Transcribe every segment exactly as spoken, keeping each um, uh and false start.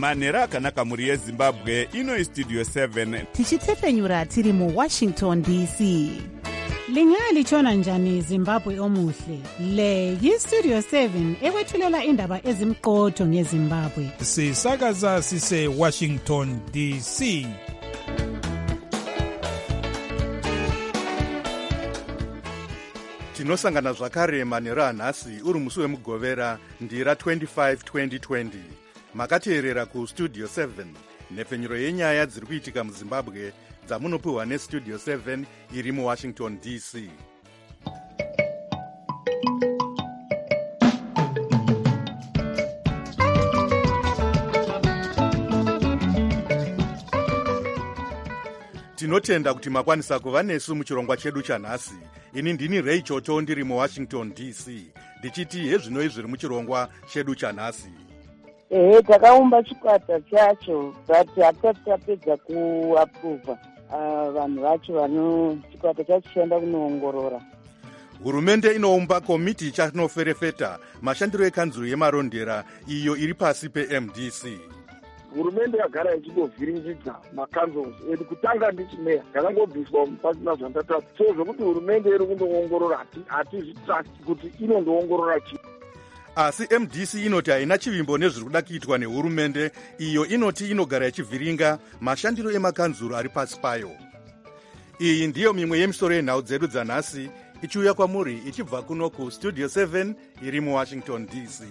manhero akanaka mhuri yezimbabwe. Ino istudio seven tichitefenyura tiri muwashington D C. Lingalitshona njani Zimbabwe omuhle? Le yistudio seven ekwethulela indaba ezimqotho ngeZimbabwe. Sisakaza sise Washington D C. Tinosangana zvakare manhero anhasi uri musi wemugovera ndira twenty-five twenty twenty. Makateerera kustudio seven, nhefenyuro yenyaya dziri kuitika muZimbabwe dzamunopiwa nestudio seven iri muwashington D C. Tinotenda kuti makwanisa kuva nesu muchirongwa chedu chanhasi. Ini ndini Ray Choto ndiri muwashington D C. Ndichiti hezvinoi zviri muchirongwa chedu chanhasi. Ehe, takaumba chikwata chacho but hatisati tapedza kuapprova uh, vanhu vacho vano chikwata chacho chienda kunoongorora. Hurumende inoumba komiti ichanoferefeta mashandiro ekanzuru yemarondera iyo iri pasi pe-M D C. Hurumende yagara ichindovhiringidza makanzels edu kutanga ndichimeya yakangobviswa pasina zvandatatu. So zvokuti hurumende iri kundoongorora hatizvitrust kuti inondoongorora chii. Asi M D C inoti haina chivimbo nezviri kuda kuitwa nehurumende iyo inoti inogara ichivhiringa mashandiro emakanzuru ari pasi payo. Iyi ndiyo mimwe yemisoro yenhau dzedu dzanhasi ichiuya kwamuri ichibva kuno kustudio seven iri muwashington D C.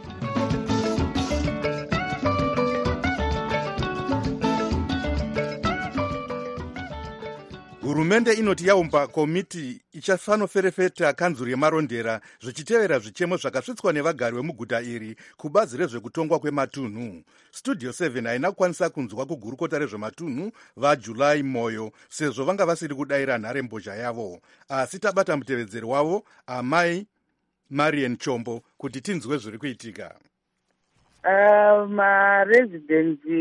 Hurumende inoti yaumba komiti ichafanoferefeta kanzuru yemarondera zvichitevera zvichemo zvakasvitswa nevagari vemuguta iri kubazi rezvekutongwa kwematunhu. Studio seven haina kukwanisa kunzwa kugurukota rezvematunhu vaJulai Moyo sezvo vanga vasiri kudayira nharembozha yavo, asi tabata mutevedzeri wavo amai Marian Chombo kuti tinzwe zviri kuitika. Uh, marezidensi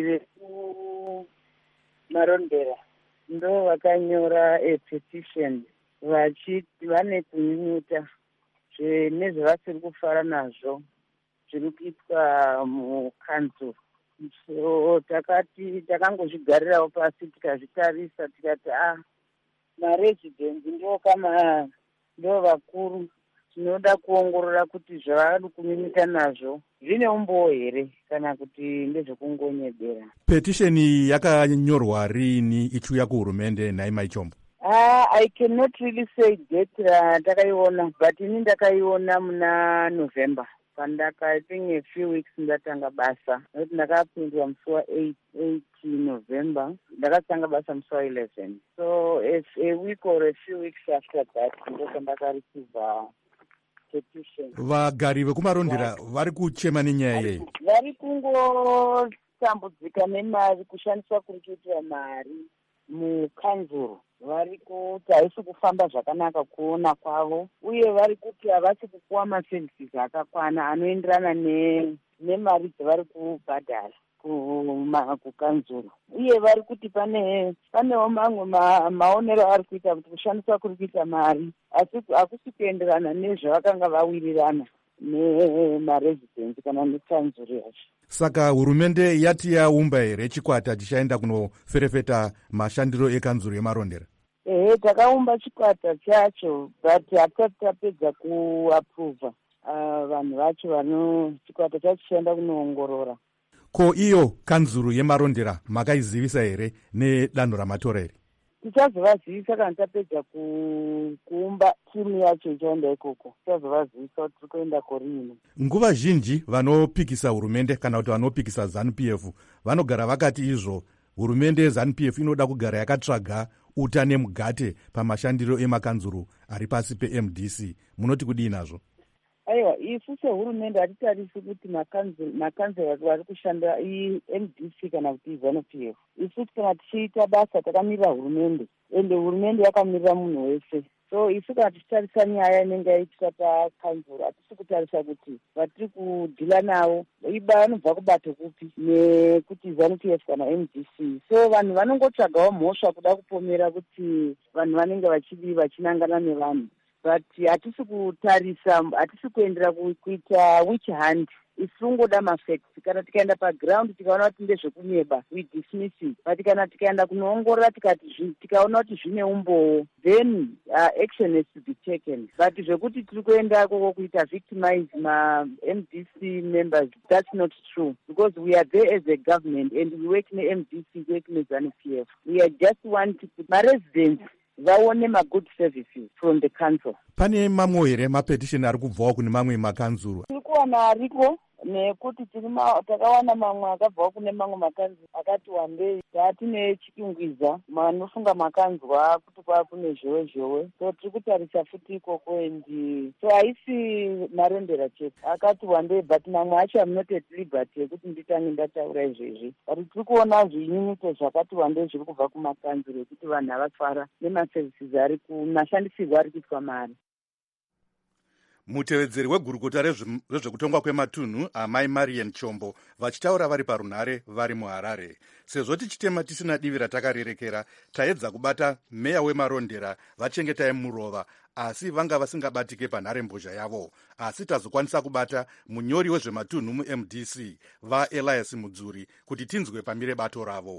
vemarondera ndo vakanyora a petition vachiti vane kunyunyuta nezvavasiri kufara nazvo zviri kuitwa mukanzuru. So takati takangozvigarirawo pasi tikazvitarisa tikati ah marezidensi ndo kama ndo vakuru tinoda kuongorora kuti zvavari kunyunyuta nazvo zvine umbowo here kana kuti ndezvekungonyebera. Petisheni yakanyorwa rini ichiuya kuhurumende naimai Chombo? Ah, I cannot really say date ratakaiona, but ini ndakaiona muna November. Pandaka I think a few weeks ndatanga basa. Nokuti ndakapindwa musi wa eight November, ndakatanga basa musi wa eleven. So if a week or a few weeks after that ndoko ndakareceiva petition. Vagari vekumarondera vari kuchema nenyaya yei? Vari kungotambudzika nemari, kushandiswa kuri kuitira mari mukanzuru. Vari kuti haisi kufamba zvakanaka kuona kwavo, uye vari kuti havasi kupuwa maservices akakwana anoenderana nemari dzavari kubhadhara kukanzuru. Uye vari kuti pane panewo mamwe ma, maonero ari kuita kuti kushandiswa kuri kuita mari asi hakusi kuenderana nezvavakanga vawirirana nemarezidensi kana nekanzuru yacho. Saka hurumende yati yaumba here chikwata chichaenda kunoferefeta mashandiro ekanzuru yemarondera? Ehe, takaumba chikwata chacho but hatisati tapedza kuapprova uh, vanhu vacho vano chikwata chacho chichaenda kunoongorora. Ko iyo kanzuru yemarondera makaizivisa here nedanho ramatora here? Tichazovazivisa kana tapedza ku, kuumba timu yacho ichaenda ikoko. Tichazovazivisa kuti tiri kuenda korini. Nguva zhinji vanopikisa hurumende kana kuti vanopikisa ZANU P F vanogara vakati izvo hurumende ZANU P F inoda kugara yakatsvaga uta nemugate pamashandiro emakanzuru ari pasi pe-M D C. Munoti kudii nazvo? Aiwa, isu sehurumende hatitarisi kuti makanzera vari kushanda i-M D C kana kuti ZANU P F. Isu kana tichiita basa takamirira hurumende, ende hurumende yakamirira munhu wese. So isu kana tichitarisa nyaya inenge yaitwa pakanzuru, hatisi kutarisa kuti vatiri kudhila navo vanobva kubato kupi nekuti ZANU P F kana M D C. So vanhu vanongotsvagawo mhosva kuda kupomera kuti vanhu vanenge vachidi vachinangana nevanhu. But hatisi kutarisa, hatisi kuendera kuita witch hunt isungoda mafacts. Kana tikaenda paground tikaona kuti ndezvekunyeba we dismiss it, but kana tikaenda kunoongorora tikati tikaona kuti zvine umbowo then uh, action has to be taken. But zvekuti tiri kuenda koko kuita victimize ma M D C members, that's not true, because we are there as a government and we work in M D C, work in ZANU P F. We are just want to put my residents vaone ma-good services from the council. Pane mamwe here mapetisheni ari kubvawo kune mamwe makanzuru? Tiri kuwana ariko nekuti takawana mamwe akabvawo kune mamwe makanzuru akati wandei taatine chikingwiza manofunga makanzwa kuti kwaa kune zhowe zhowe, so tiri kutarisa futi ikoko endi so haisi marondera chete akati wandei, but mamwe acho am not at liberty yekuti nditange ndataura izvezvi, but tiri kuona zvinyunyuto zvakati wandei zviri kubva kumakanzuru ekuti vanhu havafara nemaservices ari kumashandisirwo ari kuitwa mari. Mutevedzeri wegurukota rezvekutongwa kwematunhu amai Marian Chombo vachitaura vari parunhare vari muHarare. Sezvo tichitema tisina divi ratakarerekera, taedza kubata meya wemarondera vachengetai murova, asi vanga vasingabatike panhare mbozha yavo. Asi tazokwanisa kubata munyori wezvematunhu mu-M D C vaElias Mudzuri kuti tinzwe pamire bato ravo.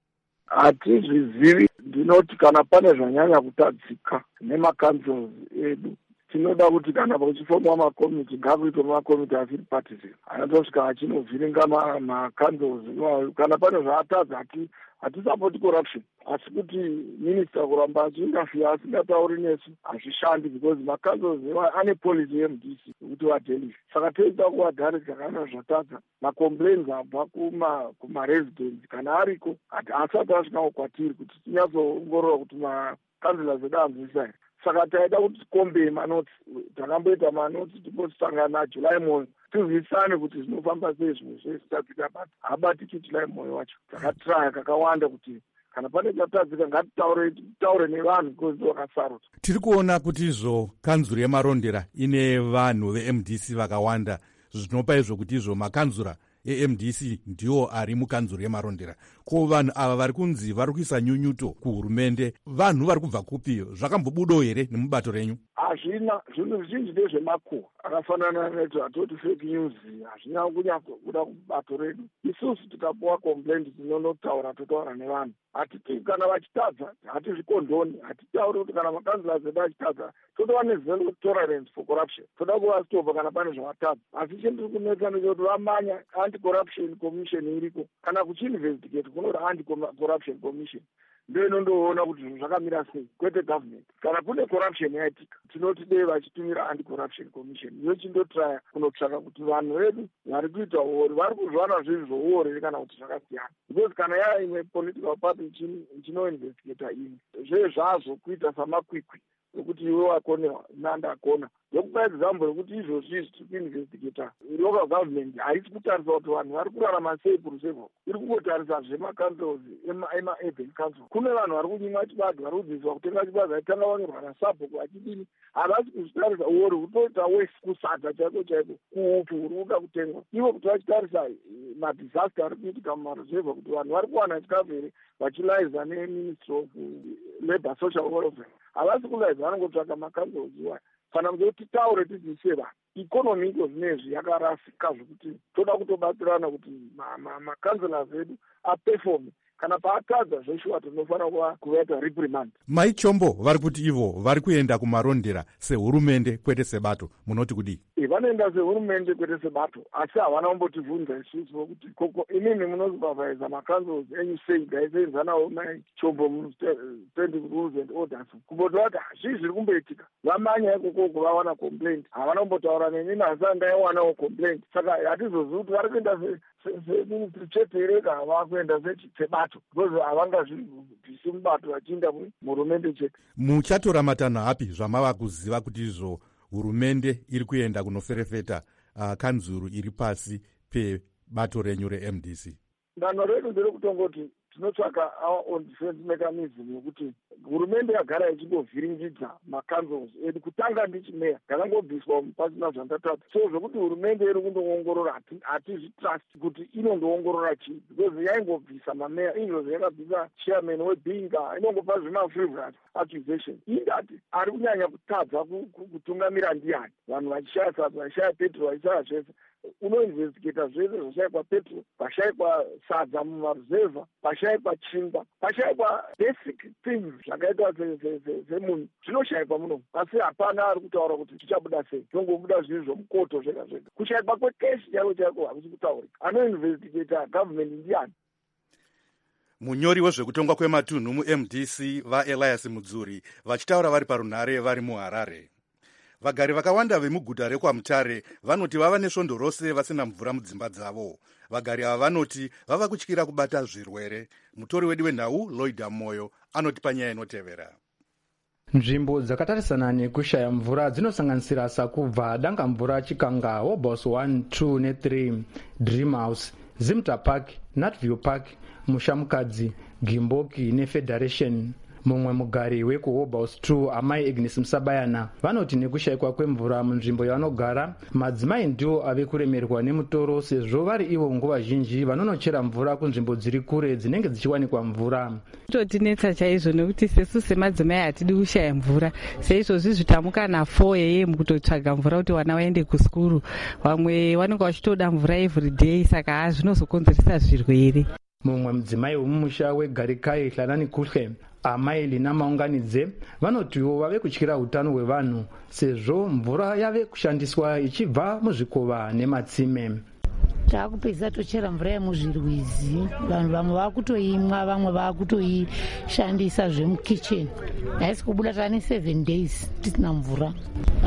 Hatizvizivi, ndinoti kana pane zvanyanya kutadzika nemakanzels edu tinoda kuti kana pachifomwa makomiti ngakuitwe makomiti asiri partisan anotosvika achinovhiringa makanzels iwayo. Kana pane zvaatadza hatisapoti corruption, asi kuti minista kuramba achiingafiya asingatauri nesu hazvishandi, because makanzels iwayo ane policy ye-M D C yekuti vadelisi. Saka toita kuvadarika kana zvatadza macomplaints abva kumaresidents kana ariko asati asvikawo kwatiri kuti tinyatsoongorora kuti makanzela edu anzwisisa here. Saka taida kuti tikombe manoti, takamboita manoti timbosangana naJuly moyo tizwisane kuti zvinofamba sei zvimwe zvese tadzika bata habatiki July moyo wacho. Takatraya kakawanda kuti kana pane chatadzika ngatitaure taure nevanhu because vakasarudza. Tiri kuona kuti izvo kanzuru yemarondera ine vanhu ve-M D C vakawanda, zvinopa izvo kuti izvo makanzura e-M D C ndiwo ari mukanzuru yemarondera. Ko vanhu ava vari kunzi vari kuisa nyunyuto kuhurumende, vanhu vari kubva kupi? Zvakambobudawo here nemubato renyu? Hazvina, zvinhu zvizhinji ndezvemakuhwa akafanana netatoti fake news, hazvina kunyatsobuda kubato redu. Isusu tikapuwa complaint tinonotaura totaura nevanhu. Hatiti kana vachitadza hatizvikondoni, hatitauri kuti kana makanzela edu achitadza totowa nezero tolerance for corruption, toda kuvastopha kana pane zvavatadza. Asi chendiri kunetsa ndechekuti vamanya anti-corruption commission iriko, kana kuchiinvestigate kunoti anti-corruption commission ndio inondoona kuti zvinhu zvakamira sei, kwete government. Kana kune corruption yaitika tinoti dei vachitumira anti-corruption commission yochindotry kunotsvaka kuti vanhu vedu vari kuita uori vari kuzvana zvinhu zvouori kana kuti zvakasiyana, because kana yaa imwe political party chinoinvestigata ini zvee zvazvo kuita samakwikwi nokuti iwe wakonewa nandakona. Ndokupa example yokuti izvozvi izvi tiri kuinvestigata local government haisi kutarisa kuti vanhu vari kurarama sei kurusevho, iri kungotarisa zvemakanzels ema-urban council. Kune vanhu vari kunyimwa chibage, vari kudzidziswa kutenga chibage aitanga vanyorwa nasabhuku achidini, havasi kuzvitarisa uori hutoita wese kusadza chaiko chaiko kuupi huri kuda kutengwa. Ivo kuti vachitarisa madisaster ari kuitika mumaruzevho kuti vanhu vari kuwana chikafu here vachilaiza neministry of labour social welfare, havasi kulaiza, vanongotsvaka makanzels iwayo. Kana kuti taure tidzidzise vanhu ikonomi iko zvinezvi yakarasika zvokuti toda kutobatsirana kuti makanzela edu aperforme. Kana paatadza zveshuwa tinofanira kuvaita reprimand. Mai Chombo vari kuti ivo vari kuenda kumarondera sehurumende kwete sebato, munoti kudii? Vanoenda sehurumende kwete sebato, asi havana kumbotivhunza isusu vokuti koko inini munosupervisa makanzels enyu sei gaiseenzanawo Mai Chombo mu-standing rules and orders, kumboti vati hazvii zviri kumboitika. Vamanya ikokoko vawana complaint, havana kumbotaura neni nasi andaiwanawo complaint. Saka hatizozivi kuti vari kuenda seministry chete here kana vava kuenda sebato, because havangazvibvisi mubato vachiinda muhurumende chete. Muchatora matanho api zvamava kuziva kuti izvo hurumende iri kuenda kunoferefeta uh, kanzuru iri pasi pebato renyu re-M D C? Danho redu ndere kutongoti tinotsvaka our own defense mechanism yokuti hurumende yagara ichindovhiringidza makanzels edu. Kutanga ndichimeya ndakangobviswa pasina zvandatadza, so zvokuti hurumende iri kundoongorora hatizvitrust kuti inondoongorora chii, because yaingobvisa mameya izvo zvayakabvisa chairman webhinga inongopa zvima-frivolous accusation. Indati ari kunyanya kutadza kutungamira ndiani, vanhu vachishaya sadza vachishaya petrol vachishaya zvese. unoinvestigata zvese zvashayikwa petrol, pashayikwa sadza mumaruzevha, pashayikwa chingwa, pashayikwa basic things zvakaitwa semunhu zvinoshayikwa muno. Asi hapana ari kutaura kuti tichabuda sei, tongobuda zvinhu zvomukoto zvega zvega. Kushayikwa kwekeshi chaiko chaiko hakusi kutaurika. Anoinvestigata government ndiani? Munyori wezvekutongwa kwematunhu mu-M D C vaElias Mudzuri vachitaura vari parunhare vari muHarare. Vagari vakawanda vemuguta rekwaMutare vanoti vava nesvondo rose vasina mvura mudzimba dzavo. Vagari ava vanoti vava kutyira kubata zvirwere. Mutori wedu wenhau Lloyd Moyo anoti panyaya inotevera. Nzvimbo dzakatarisana nekushaya mvura dzinosanganisira Sakubva, Danga mvura Chikanga, Wobos one, two ne three, Dreamhouse, Zimta Park, Nutview Park, Mushamukadzi, Gimboki ne Federation. Mumwe mugari wekuWobhouse two amai Agnes Musabayana vanoti nekushayikwa kwemvura munzvimbo yavanogara madzimai ndiwo ave kuremerwa nemutoro sezvo vari ivo nguva zhinji vanonochera mvura kunzvimbo dziri kure dzinenge dzichiwanikwa mvura. Totinetsa chaizvo nekuti sesu semadzimai hatidi kushaya mvura. Seizvozvi zvitamuka na four a m kutotsvaga mvura kuti vana vaende kuskuru. Vamwe vanenge vachitoda mvura every day saka zvinozokonzeresa zvirwere. Mumwe mudzimai wemumusha weGarikai Hlanani Kuhle amai Lina Maunganidze vanotiwo vave kutyira utano hwevanhu sezvo mvura yave kushandiswa ichibva muzvikova nematsime. Taakupedza tochera mvura yemuzvirwizi, vanhu vamwe vakutoimwa, vamwe vakutoishandisa zvemukicheni. Haisi kubuda tane seven days tisina mvura.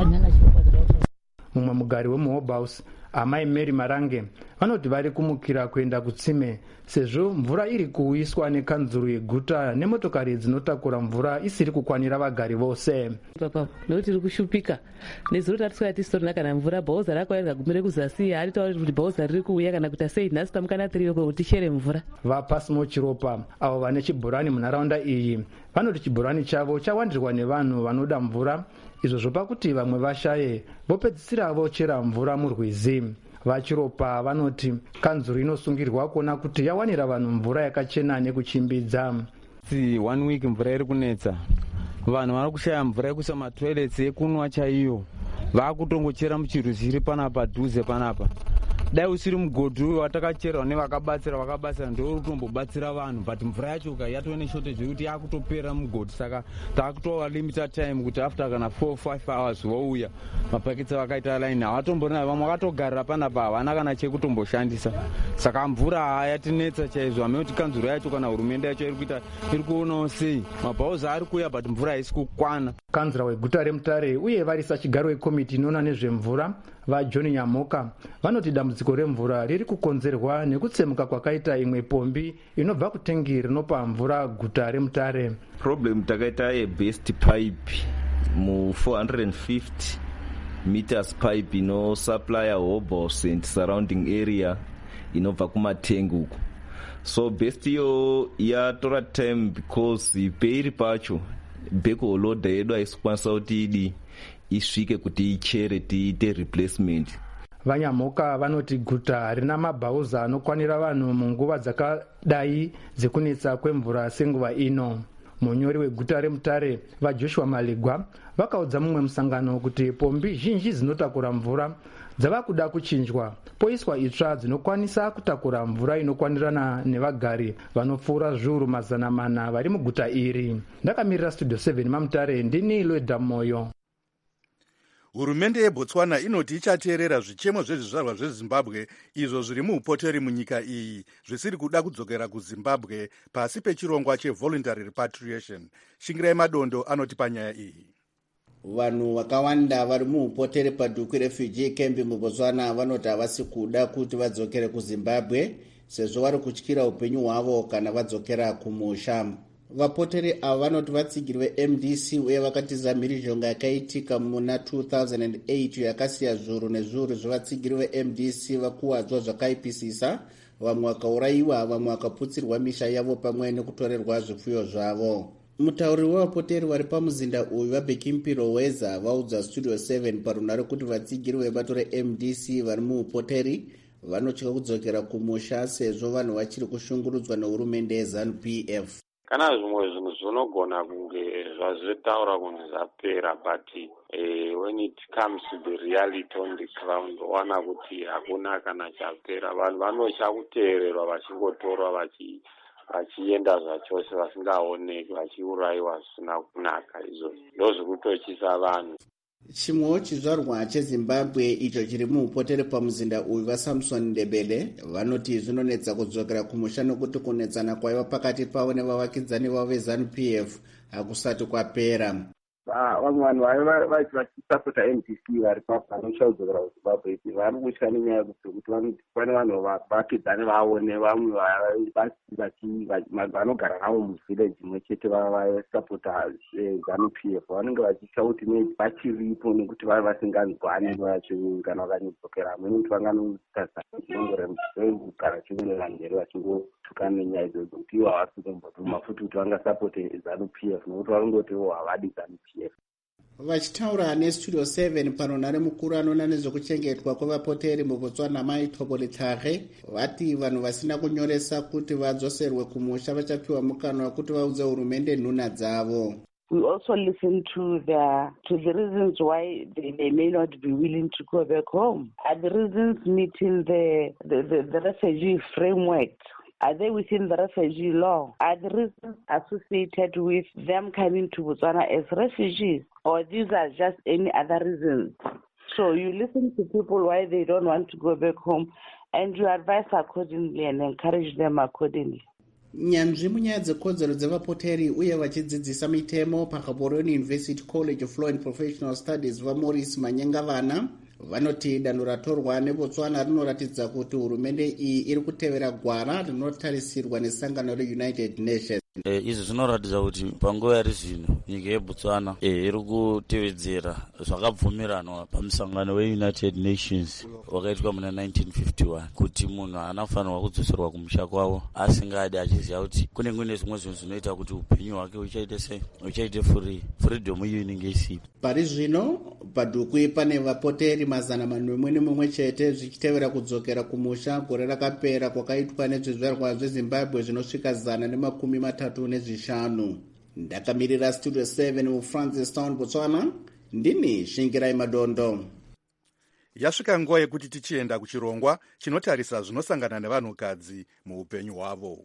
Mumwe mugari wemuWobhouse amai Mary Marange vanoti vari kumukira kuenda kutsime sezvo mvura iri kuuyiswa nekanzuru yeguta nemotokari dzinotakura mvura isiri kukwanira vagari vose. Papa noti riri kushupika nezuro tatiswaya tisina kana mvura bhauza rakwaira gumire kuzasi haritauri kuti bhauza riri kuuya kana kuita sei nhasi tamukana tiri yoko kuti tichere mvura. Vapasimo Chiropa avo vane chibhorani munharaunda iyi vanoti chibhorani chavo chawandirwa nevanhu vanoda mvura izvo zvopa kuti vamwe vashaye vopedzisira vochera mvura murwizi. Vachiropa vanoti kanzuru inosungirwa kuona kuti yawanira vanhu mvura yakachena nekuchimbidza. Si one week mvura iri kunetsa, vanhu vari kushaya mvura yekuisa matoilets ekunwa chaiyo, vakutongochera muchirwizi iri panapa dhuze panapa. Dai usiri mugodhi watakachera nevakabatsira vakabatsira ndio utombobatsira vanhu, but mvura yacho yatove neshortage yekuti yakutopera mugodhi, saka takutova limited time kuti after kana four five hours vouya mapaketsi vakaita line havatomborina, vamwe vakatogarira panapa havana kana chekutomboshandisa. Saka mvura hayatinetsa chaizvo, hame kuti kanzuro yacho kana hurumende yacho iri kuita iri kuonawo sei mabhauza ari kuuya but mvura haisi kukwana. Kanzura weguta reMutare uye varisa chigaro wekomiti inoona nezvemvura vaJohn Nyamoka vanoti dambudziko remvura riri kukonzerwa nekutsemuka kwakaita imwe pombi inobva kutengi rinopa mvura guta reMutare. Problem takaita yebest pipe mu four hundred fifty meters pipe ino supply Wobhouse and surrounding area inobva kumatengi uko. So best iyo yatora time because peiri pacho beko loader yedu aisikwanisa kuti idi isvike kuti ichere tiite replacement. Vanyamoka vanoti guta harina mabhauza anokwanira vanhu munguva dzakadai dzekunetsa kwemvura senguva ino. Munyori weguta reMutare vaJoshua Maligwa vakaudza mumwe musangano kuti pombi zhinji dzinotakura mvura dzava kuda kuchinjwa poiswa itsva dzinokwanisa kutakura mvura inokwanirana nevagari vanopfuura zviuru mazana mana vari muguta iri. Ndakamirira Studio seven maMutare ndini Lloyd Moyo. Hurumende yeBotswana inoti ichateerera zvichemo zvezvizvarwa zveZimbabwe izvo zviri muupoteri munyika iyi zvisiri kuda kudzokera kuZimbabwe pasi pechirongwa chevoluntary repatriation. Shingirai Madondo anoti panyaya iyi. Vanhu vakawanda vari muupoteri paDuku refugee camp muBotswana vanoti havasi kuda kuti vadzokere kuZimbabwe sezvo vari kutyira upenyu hwavo kana vadzokera kumusha. Vapoteri ava vanoti vatsigirwe M D C uye vakatiza mhirizhonga yakaitika muna two thousand eight yakasiya zviuru nezviuru zvevatsigirwe M D C vakuwadzwa zvakaipisisa, vamwe vakaurayiwa, vamwe vakaputsirwa misha yavo pamwe nekutorerwa zvipfuyo zvavo. Mutauri wevapoteri vari pamuzinda uyu vaBekimpiro Weza vaudza Studio seven parunhare kuti vatsigirwe bato reM D C vari muupoteri vanotya kudzokera kumusha sezvo vanhu vachiri kushungurudzwa nehurumende yeZANU P F. kana zvimwe zvinhu zvinogona kunge zvazvitaura kunge zvapera but uh, when it comes to the reality on the ground wana kuti hakuna kana chapera. Vanhu vanochakuteererwa vachingotorwa vachi vachienda zvachose vasingaoneki vachiurayiwa zvisina kunaka. Izvo ndo zvikutochisa vanhu. Chimwewo chizvarwa chezimbabwe icho chiri muupotere pamuzinda uyu vasamson ndebele vanoti zvinonetsa kudzokera kumusha nokuti kunetsana kwaiva pakati pavo nevavakidzani vavo vezanu P F hakusati kwapera. Vamwe vanhu vachisapota M D C vari panotsva kudzokera kuzimbabwe ipi vari kutya nenyaya yekuti pane vanhu vakidzani vavo nevamwe vanogara navo muvhileji imwe chete vasapota zanu P F vanenge vachitya kuti vachiripo nekuti vari vasinganzwani kana vakanyodzokera amweni kuti vanganotaza chinongoremugara chingorera njere vachingotukana nenyaya idzodzo kuti ivo havasi kumbotuma futi kuti vangasapote zanu P F nokuti vanongotiwo havadi zanu P F. Vachitaura nestudio seven pano nare mukuru anoona nezvekuchengetwa kwevapoteri mubotswana Mai Thobolethage vati vanhu vasina kunyoresa kuti vadzoserwe kumusha vachapiwa mukana wekuti vaudze hurumende nhuna dzavo. We also listen to the to the reasons why they, they may not be willing to go back home. Are the reasons meeting the the, the, the refugee framework? Are they within the refugee law? Are the reasons associated with them coming to Botswana as refugees? Or these are just any other reasons? So you listen to people why they don't want to go back home and you advise accordingly and encourage them accordingly. Nyanzvi munyaya dzekodzero dzevapoteri uye vachidzidzisa mitemo paGaborone University College of Law and Professional Studies vaMaurice Manyengavana vanoti danho ratorwa neBotswana rinoratidza kuti hurumende iyi iri kutevera gwara rinotarisirwa nesangano reUnited Nations. E, izvi zvinoratidza kuti panguva yari zvino nyika yeBotswana e, iri kutevedzera zvakabvumiranwa pamusangano weUnited Nations wakaitwa muna nineteen fifty-one kuti munhu anafanirwa kudzoserwa kumusha kwavo asingadi achiziva kuti kune kune zvimwe zvinhu zvinoita kuti upenyu hwake uchaite sei uchaite free freedom iyo inenge isipo. Pari zvino padhukwi pane vapoteri mazana manomwe nemumwe chete zvichitevera kudzokera kumusha gore rakapera kwakaitwa nezvizvarwa zveZimbabwe zvinosvika zana nemakumi matatu nezvishanu. Ndakamirira studio seven muFrancistown Botswana ndini Shingirai Madondo. Yasvika nguva yekuti tichienda kuchirongwa chinotarisa zvinosangana nevanhukadzi muupenyu hwavo.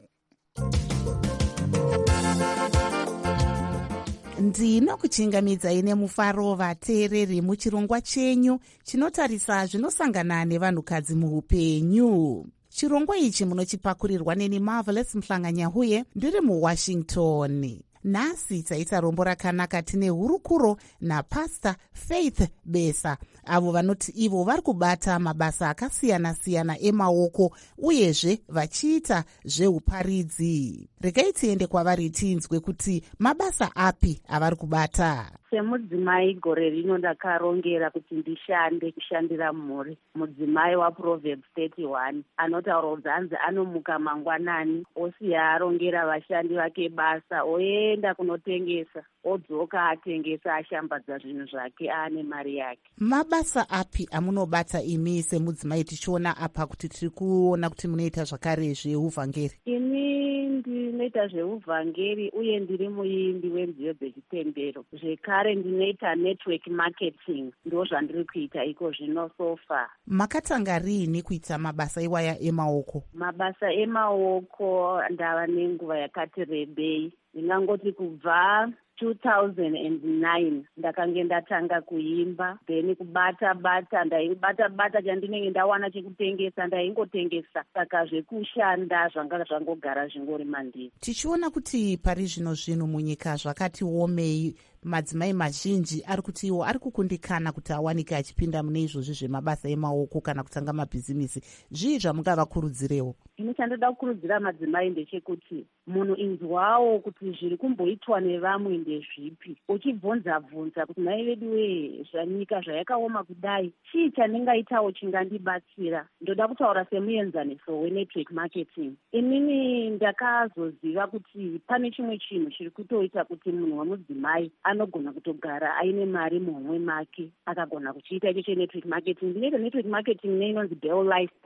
Ndinokuchingamidzai nemufaro vateereri muchirongwa chenyu chinotarisa zvinosangana nevanhukadzi muupenyu. Chirongwa ichi munochipakurirwa neni Marvelous Mhlanganyahuye ndiri muWashington. Nhasi taita rombo rakanaka tine hurukuro naPastor Faith Besa avo vanoti ivo vari kubata mabasa akasiyana-siyana emaoko uyezve vachiita zveuparidzi. Regai tiende kwavari tinzwe kuti mabasa api avari kubata. Semudzimai gore rino ndakarongera kuti ndishande kushandira mhuri. Mudzimai waProverbs thirty-one anotaura kuti anzi anomuka mangwanani osiya arongera vashandi vake basa oenda kunotengesa odzoka atengesa ashambadza zvinhu zvake aane mari yake. Mabasa api amunobata imi semudzimai tichiona apa kuti tiri kuona kuti munoita zvakare zveuvhangeri? Ini ndinoita zveuvhangeri uye ndiri muimbi wenziyo dzechitendero. Zvekare ndinoita network marketing, ndo zvandiri kuita iko zvino sofa. Makatanga rini kuita mabasa iwaya emaoko? Mabasa emaoko ndava nenguva yakati rebei. Ndingangoti kubva two thousand nine ndakange ndatanga kuimba, then kubata bata ndaibata bata chandinenge ndawana chekutengesa ndaingotengesa, saka zvekushanda zvanga zvangogara zvingori mandiri. Tichiona kuti pari zvino zvino munyika zvakati omei, madzimai mazhinji ari kuti iwo ari kukundikana kuti awanike achipinda mune izvozvi zvemabasa emaoko kana kutanga mabhizimisi. Zvii zvamungavakurudzirewo? Ine chandoda kukurudzira madzimai ndechekuti munhu inzwawo kuti zviri kumboitwa nevamwe ndezvipi, uchibvunza bvunza kuti mai vedu wee zvanyika zvayakaoma kudai chii chandingaitawo chingandibatsira. Ndoda kutaura semuenzaniso wenetwork marketing. Inini ndakazoziva kuti pane chimwe chinhu chiri kutoita kuti munhu wemudzimai anogona kutogara aine mari muhomwe make akagona kuchiita icho chenetwork marketing. Ndinoita network marketing neinonzi Bell Lifestyle.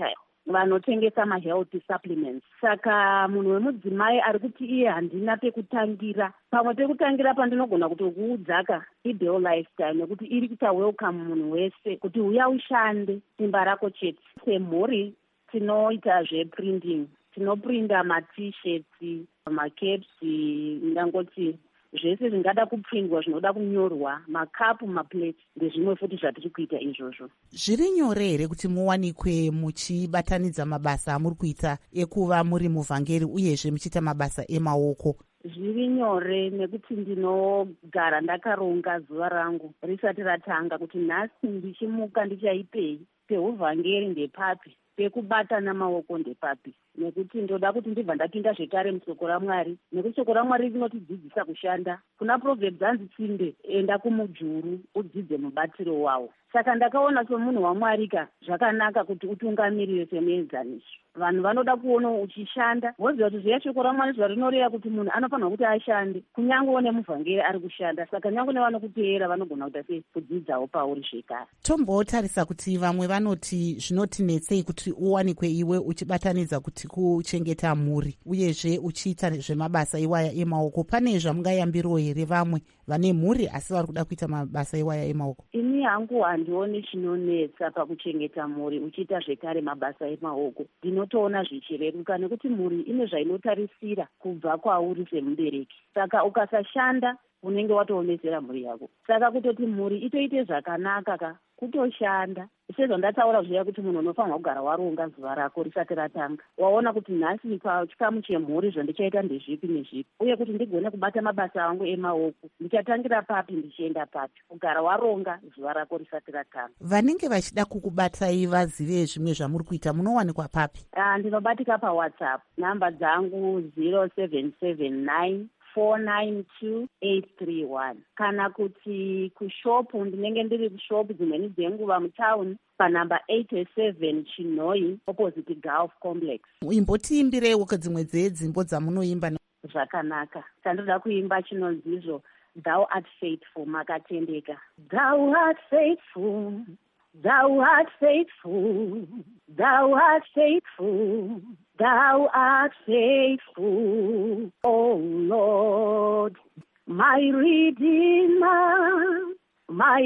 vanotengesa mahealth supplements. Saka munhu wemudzimai ari kuti iye handina pekutangira, pamwe pekutangira pandinogona kutokuudzaka ideal lifestyle, nekuti iri kuita welcome munhu wese kuti uya ushande simba rako chete. Semhuri tinoita zveprinting, tinoprinda maT-shirts, makepsi, ndangoti zvese zvingada kuprindwa, zvinoda kunyorwa, makapu, maplate ndezvimwe futi zvatiri kuita izvozvo. Zviri nyore here kuti muwanikwe muchibatanidza mabasa amuri kuita ekuva muri muvhangeri uyezve muchiita mabasa emaoko? Zviri nyore nekuti ndinogara ndakaronga zuva rangu risati ratanga kuti nhasi ndichimuka ndichaipei, peuvhangeri ndepapi, pekubata namaoko ndepapi, nekuti ndoda kuti ndibva ndapinda zvekare musoko raMwari, nekuti shoko raMwari rinotidzidzisa kushanda. Kuna Proverbs anzi tsinde, enda kumujuru udzidze mubatiro wawo. Saka ndakaona somunhu waMwari ka zvakanaka kuti utungamirire semuenzaniso. Vanhu vanoda kuona uchishanda, voziva kuti zviya shoko raMwari zvarinoreva kuti munhu anofanira kuti ashande, kunyange nemuvhangeri ari kushanda. Saka nyange nevanokuteera vanogona kuita sei kudzidzawo pauri zvekare. Tombotarisa kuti vamwe vanoti zvinotinetsei kuti uwanikwe iwe uchibatanidza kuti kuchengeta mhuri uyezve uchiita zvemabasa iwaya emaoko. Pane zvamungayambiro here vamwe vane mhuri asi vari kuda kuita mabasa iwaya emaoko? Ini hangu handioni chinonetsa pakuchengeta mhuri uchiita zvekare mabasa emaoko. Ndinotoona zvichireruka nekuti mhuri ine zvainotarisira kubva kwauri semubereki. Saka ukasashanda unenge watoomesera mhuri yako. Saka kutoti mhuri itoite zvakanaka ka kutoshanda. Sezvandataura zviya kuti munhu unofanira kugara waronga zuva rako risati ratanga. Waona kuti nhasi pachikamu chemhuri zvandichaita ndezvipi nezvipi, uye kuti ndigone kubata mabasa angu emaoko ndichatangira papi ndichienda papi. Kugara waronga zuva rako risati ratanga. Vanenge vachida kukubatai vazive zvimwe zvamuri kuita munowanikwa papi? Ah, ndinobatika paWhatsApp. Namba dzangu zero seven seven nine four nine two eight three one. Kana kuti kushopu, ndinenge ndiri kushopu dzimweni dzenguva mutauni panamba eighty-seven Chinoi opposite Gulf Complex. Imbotiimbirewo dzimwe dzedzimbo dzamunoimba. Zvakanaka. Chandoda kuimba chinonzizvo Thou art faithful, makatendeka. Thou art faithful, thou art faithful, thou art faithful, thou art faithful, O Lord, my Redeemer, my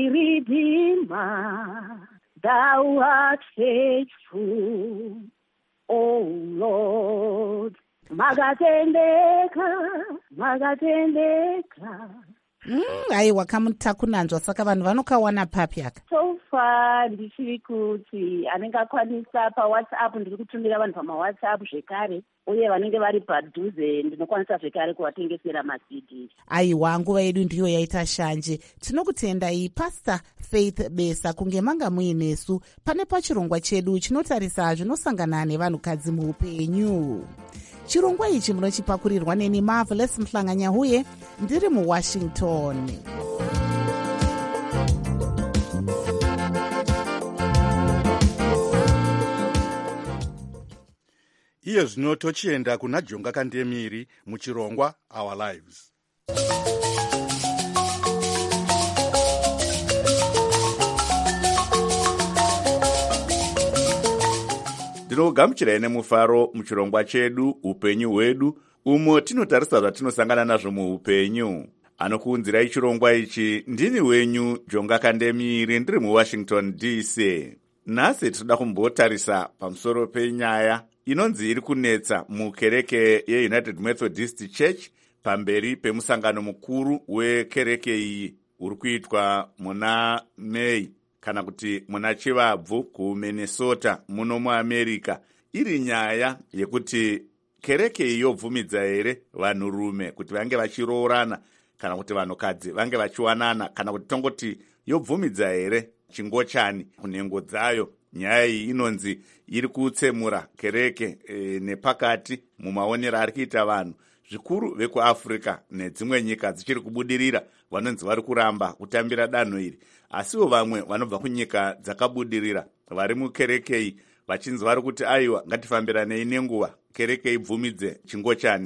Redeemer, thou art faithful, O Lord, makatendeka, makatendeka. Mm, aiwa kamutakunanzwa, saka vanhu vanokawana papi aka? So far ndichiri kuti anenge akwanisa paWhatsApp, ndiri kutumira vanhu pamaWhatsApp zvekare, uye vanenge vari padhuze ndinokwanisa zvekare kuvatengesera maC D. Aiwa, nguva yedu ndiyo yaita shanje. Tinokutendai Pastor Faith Besa kunge manga muinesu pane pachirongwa chedu chinotarisa zvinosangana nevanhukadzi muupenyu. Chirongwa ichi munochipakurirwa neni Marvelous Mhlanganyahuye ndiri muWashington. Iye zvino tochienda kuna Jonga Kandemiri muchirongwa Our Lives. Ndinogamuchirai nemufaro muchirongwa chedu Upenyu hwedu, umo tinotarisa zvatinosangana nazvo muupenyu. Anokuunzirai chirongwa ichi ndini wenyu Jonga Kandemiri ndiri muWashington D C. Nhasi tinoda kumbotarisa pamusoro penyaya inonzi iri kunetsa mukereke yeUnited Methodist Church pamberi pemusangano mukuru wekereke iyi uri kuitwa muna Mei kana kuti muna Chivabvu kuMinnesota muno muAmerica. Iri nyaya yekuti kereke iyi yobvumidza here vanhurume kuti vange vachiroorana kana kuti vanhukadzi vange vachiwanana, kana kuti tongoti yobvumidza here chingochani kunhengo dzayo. Nyaya iyi inonzi iri kutsemura kereke e, nepakati mumaonero ari kuita vanhu zvikuru vekuAfrica nedzimwe nyika dzichiri kubudirira vanonzi vari kuramba kutambira danho iri, asiwo vamwe vanobva kunyika dzakabudirira vari mukereke iyi vachinzi vari kuti aiwa ngatifambiranei nenguva kereke ibvumidze chingochani.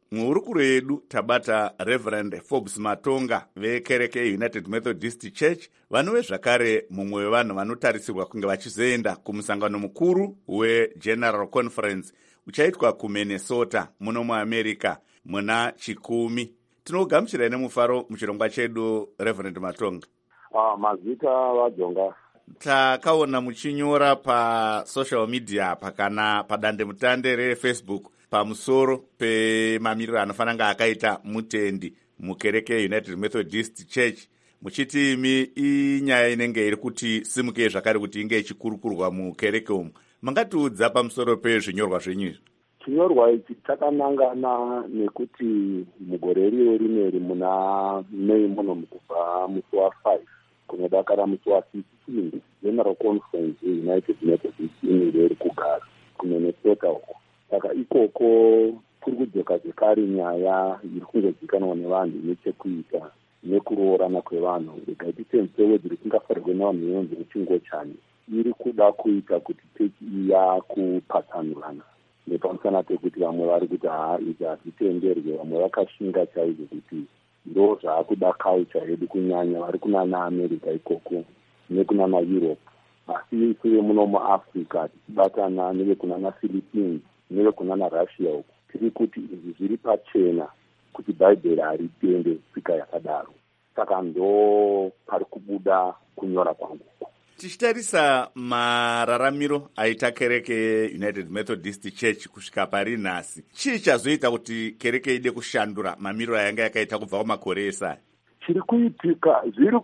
muhurukuro yedu tabata Reverend Forbes Matonga vekereke United Methodist Church, vanove zvakare mumwe wevanhu vanotarisirwa kunge vachizoenda kumusangano mukuru weGeneral Conference uchaitwa kuMinnesota muno muAmerica muna chikumi. Tinogamuchirai nemufaro muchirongwa chedu Reverend Matonga. Ah, mazita vajonga. Takaona muchinyora pa social media pakana padande mutande reFacebook pamusoro pemamiriro anofananga akaita mutendi mukereke United Methodist Church, muchiti imi inyaya inenge iri kuti simukei zvakare kuti inge ichikurukurwa mukereke umu. Mangatiudza pamusoro pezvinyorwa zvenyu? Chinyorwa ichi chakanangana nekuti mugore riyo rineri muna Mei muno mukubva musi wa five kunodakara musi wa sixteen General Conference United Methodist inenge iri kugara kuMinnesota uko. Saka ikoko kuri kudzoka zvekare nyaya iri kungozikanwa nevanhu nechekuita nekuroorana kwevanhu. Rekaiti msewo dziri kungafarirwe navanhu yonzi muchingo chani iri kuda kuita kuti chechi iya kupatsanurana nepamusana pekuti vamwe vari kuti haa izvi hazvitenderwe, vamwe vakashinga chaizvo kuti ndo zvaakuda culture yedu kunyanya vari kunana America ikoko nekunana Europe. Asi isuve muno muAfrica tichibatana nevekunana Philippines nevekunana Russia uko tiri kuti izvi zviri pachena kuti Bhaibheri haritende tsika yakadaro. Saka ndo pari kubuda kunyora kwangu. Tichitarisa mararamiro aita kereke United Methodist Church kusvika pari nhasi, chii chazoita kuti kereke ide kushandura mamiriro yanga yakaita kubva kumakore esai? Chiri kuitika zviri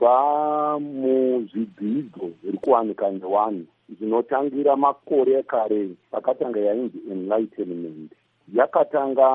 kubva muzvidzidzo zviri kuwanika nevanhu zvinotangira makore ekare pakatanga yainzi enlightenment. Yakatanga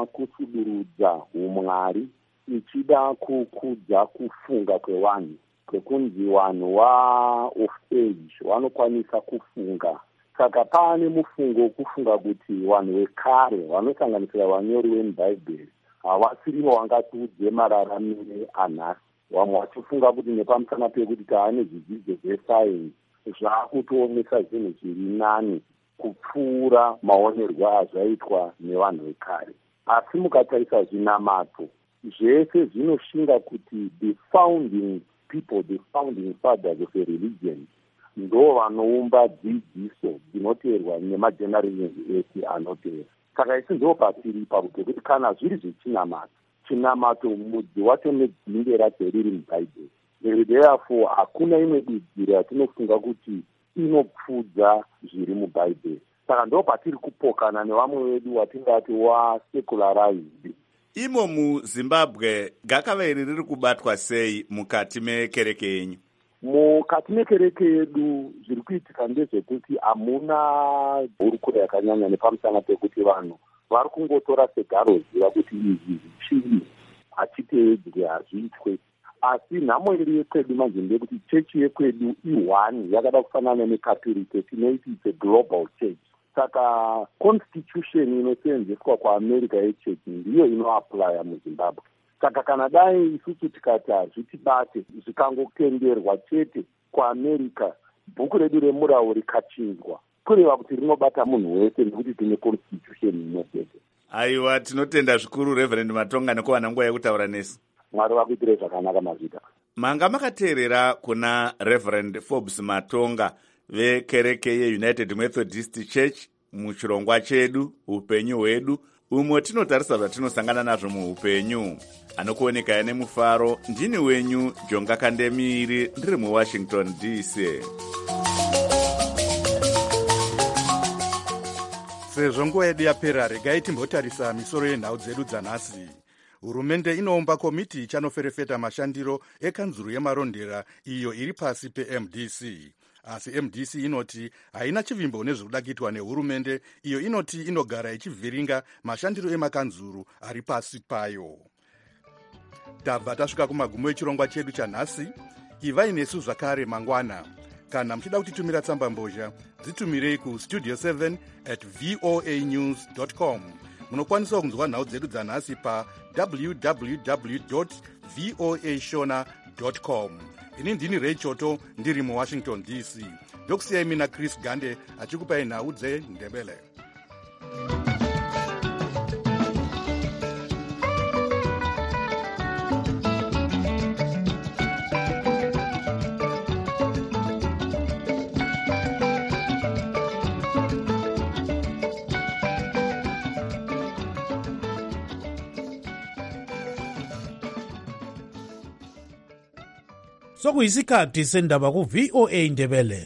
kusudurudza umwari ichida kukudza kufunga kwevanhu, kwekunzi vanhu wa-of age vanokwanisa kufunga. Saka pane mufungo wekufunga kuti vanhu vekare vanosanganisira vanyori vemubhaibheri havasirivo vangatiudze mararamire anhasi. Vamwe vachifunga kuti nepamusana pekuti taane zvidzidzo zvesayensi zvaakutoonesa zvinhu zviri nani kupfuura maonerwo azvaitwa nevanhu vekare. Asi mukatarisa zvinamato zvese zvinoshinga kuti the founding people, the founding fathers of a religion ndo vanoumba dzidziso dzinoteerwa nemagenerations ese anoteera. Saka isi ndo patiri ipapo pekuti kana zviri zvechinamato, chinamato mudzi wacho nedzinde racho riri mubhaibheri. Therefore hakuna imwe dudziro yatinofunga kuti inopfudza zviri mubhaibheri. Saka ndo patiri kupokana nevamwe vedu watingati wa-secularized. Imo muZimbabwe gakava iri riri kubatwa sei mukati mekereke yenyu? Mukati mekereke yedu zviri kuitika ndezvekuti hamuna hurukuro yakanyanya nepamusana pekuti vanhu vari kungotora segaro ziva kuti izvi zvichii hachiteedzwe hazviitwe. Asi nhamo iri yekwedu manje ndeyekuti chechi yekwedu iwani yakada kufanana nekatolike tinoiti it's a global church. Saka constitution inoseenzeswa kuAmerica yechechi ndiyo inoaplya muZimbabwe. Saka kana dai isusu tikati hazvitibate zvikangotenderwa chete kuAmerica, bhuku redu remurau rikachinjwa, kureva kuti rinobata munhu wese nekuti tine constitution inosese. Aiwa, tinotenda zvikuru Reverend Matonga nekuwana nguva yekutaura nesu. Mwari vakuitire zvakanaka mazvita. Manga makateerera kuna Reverend Forbes Matonga vekereke yeUnited Methodist Church muchirongwa chedu upenyu hwedu, umwe tinotarisa zvatinosangana nazvo muupenyu. Anokuoneka nemufaro, ndini wenyu Jonga Kandemiri, ndiri muWashington D C. Sezvo nguva yedu yapera, regai timbotarisa misoro yenhau dzedu dzanhasi. Hurumende inoumba komiti ichanoferefeta mashandiro ekanzuru yemarondera iyo iri pasi pe-M D C. Asi M D C inoti haina chivimbo nezvekuda kuitwa nehurumende, iyo inoti inogara ichivhiringa mashandiro emakanzuru ari pasi payo. Tabva tasvika kumagumo echirongwa chedu chanhasi. Ivai nesu zvakare mangwana. Kana muchida kutitumira tsamba mbozha, dzitumirei ku studio seven at voa news dot com. Munokwanisa kunzwa nhau dzedu dzanhasi pa w w w dot voa shona dot com. Ini ndini Ray Choto, ndiri muWashington D C. Ndokusiyai mina Chris Gande achikupai nhau dzeNdebele. sokuyisikhathi sendaba ku-V O A Ndebele.